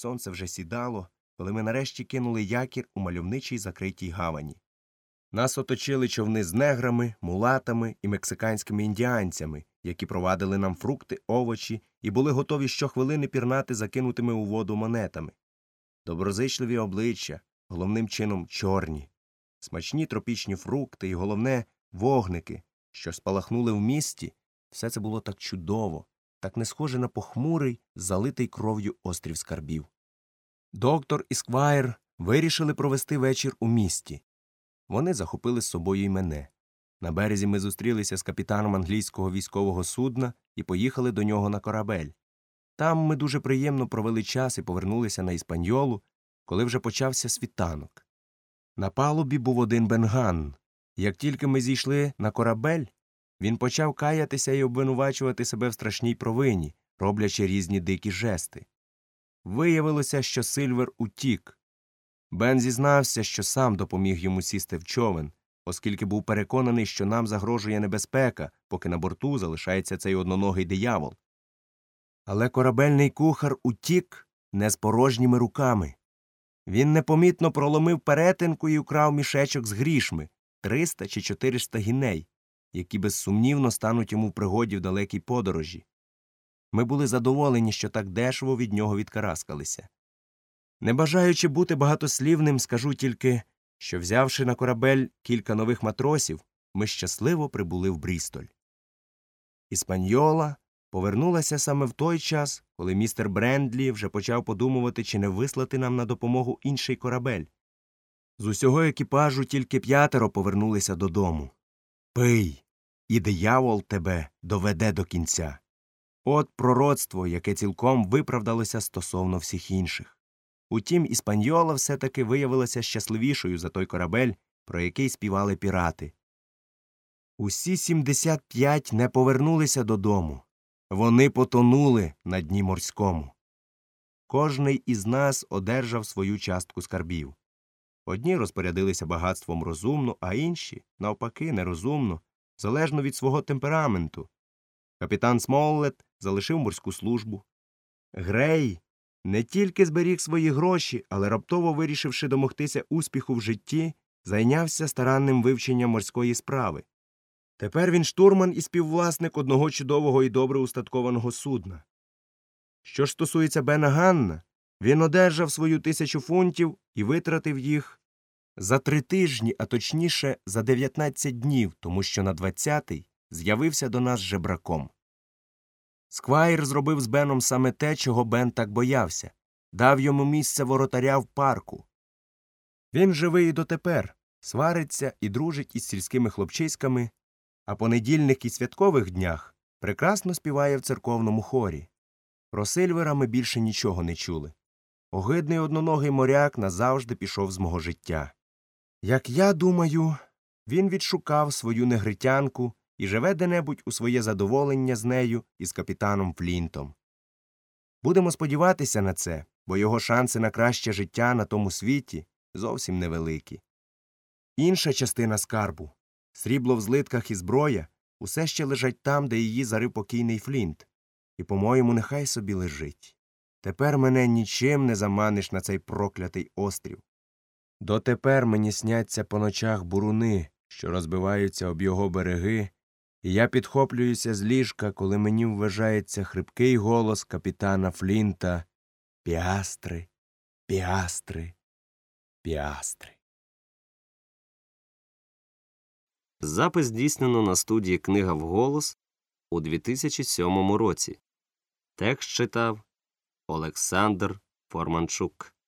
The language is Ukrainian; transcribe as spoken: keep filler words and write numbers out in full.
Сонце вже сідало, коли ми нарешті кинули якір у мальовничій закритій гавані. Нас оточили човни з неграми, мулатами і мексиканськими індіанцями, які провадили нам фрукти, овочі і були готові щохвилини пірнати закинутими у воду монетами. Доброзичливі обличчя, головним чином чорні, смачні тропічні фрукти і, головне, вогники, що спалахнули в місті. Все це було так чудово, так не схоже на похмурий, залитий кров'ю острів скарбів. Доктор і Сквайр вирішили провести вечір у місті. Вони захопили з собою й мене. На березі ми зустрілися з капітаном англійського військового судна і поїхали до нього на корабель. Там ми дуже приємно провели час і повернулися на Іспаньолу, коли вже почався світанок. На палубі був один Бен Ганн. Як тільки ми зійшли на корабель, він почав каятися і обвинувачувати себе в страшній провині, роблячи різні дикі жести. Виявилося, що Сильвер утік. Бен зізнався, що сам допоміг йому сісти в човен, оскільки був переконаний, що нам загрожує небезпека, поки на борту залишається цей одноногий диявол. Але корабельний кухар утік не з порожніми руками. Він непомітно проломив перетинку і украв мішечок з грішми – триста чи чотириста гіней, які безсумнівно стануть йому в пригоді в далекій подорожі. Ми були задоволені, що так дешево від нього відкараскалися. Не бажаючи бути багатослівним, скажу тільки, що, взявши на корабель кілька нових матросів, ми щасливо прибули в Брістоль. Іспаньола повернулася саме в той час, коли містер Брендлі вже почав подумувати, чи не вислати нам на допомогу інший корабель. З усього екіпажу тільки п'ятеро повернулися додому. Пий, і диявол тебе доведе до кінця. От пророцтво, яке цілком виправдалося стосовно всіх інших. Утім, Іспаньола все-таки виявилася щасливішою за той корабель, про який співали пірати. Усі сімдесят п'ять не повернулися додому. Вони потонули на дні морському. Кожний із нас одержав свою частку скарбів. Одні розпорядилися багатством розумно, а інші, навпаки, нерозумно, залежно від свого темпераменту. Капітан Смоллет залишив морську службу. Грей не тільки зберіг свої гроші, але, раптово вирішивши домогтися успіху в житті, зайнявся старанним вивченням морської справи. Тепер він штурман і співвласник одного чудового і добре устаткованого судна. Що ж стосується Бена Ганна, він одержав свою тисячу фунтів і витратив їх за три тижні, а точніше за дев'ятнадцять днів, тому що на двадцятий з'явився до нас жебраком. Сквайр зробив з Беном саме те, чого Бен так боявся – дав йому місце воротаря в парку. Він живий і дотепер, свариться і дружить із сільськими хлопчиськами, а по недільних і святкових днях прекрасно співає в церковному хорі. Про Сильвера ми більше нічого не чули. Огидний одноногий моряк назавжди пішов з мого життя. Як я думаю, він відшукав свою негритянку і живе де-небудь у своє задоволення з нею і з капітаном Флінтом. Будемо сподіватися на це, бо його шанси на краще життя на тому світі зовсім невеликі. Інша частина скарбу – срібло в злитках і зброя – усе ще лежать там, де її зарив покійний Флінт. І, по-моєму, нехай собі лежить. Тепер мене нічим не заманиш на цей проклятий острів. Дотепер мені сняться по ночах буруни, що розбиваються об його береги, і я підхоплююся з ліжка, коли мені вважається хрипкий голос капітана Флінта «Піастри, піастри, піастри». Запис здійснено на студії «Книга вголос» у дві тисячі сьомому році. Текст читав Олександр Форманчук.